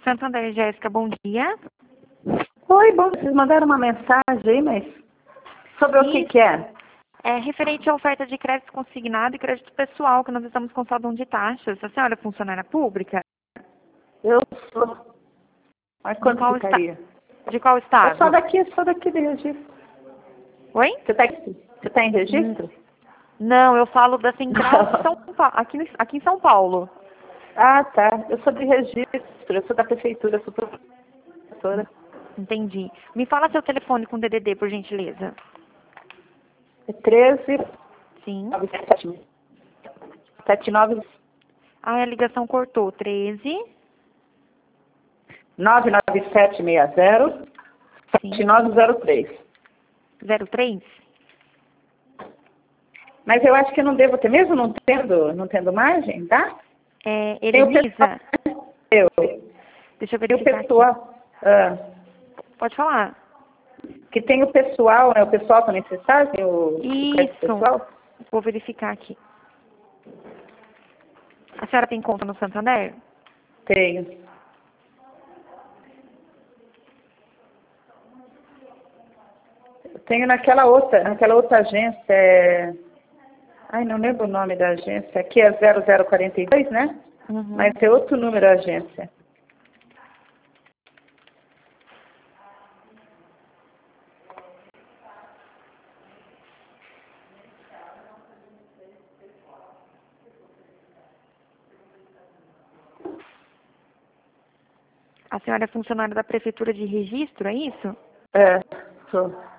Santander, Jéssica, bom dia. Oi, bom, vocês mandaram uma mensagem aí, mas sobre o que é? É referente à oferta de crédito consignado e crédito pessoal, que nós estamos com saldo de taxas. A senhora é funcionária pública? Eu sou. Mas quanto qual ficaria? De qual Eu estado? sou daqui de registro. Oi? Você tá em registro? Não, eu falo da Central de São Paulo, aqui em São Paulo. Ah, tá. Eu sou de registro, eu sou da prefeitura, eu sou professora. Entendi. Me fala seu telefone com DDD, por gentileza. É 13 Sim. 79 Ah, a ligação cortou. 13. 99760 Sim. 7903. 03? Mas eu acho que eu não devo ter, mesmo não tendo margem, tá? Tem o Elisa, pessoal, deixa eu tem o verificar aqui. pessoal, Pode falar. que tem o pessoal, né? O pessoal também, vocês fazem o crédito Isso. pessoal? Vou verificar aqui. A senhora tem conta no Santander? Tenho. Eu tenho naquela outra agência, ai, não lembro o nome da agência, aqui é 0042, né? Uhum. Mas é outro número a agência. A senhora é funcionária da Prefeitura de Registro, é isso? É, sou.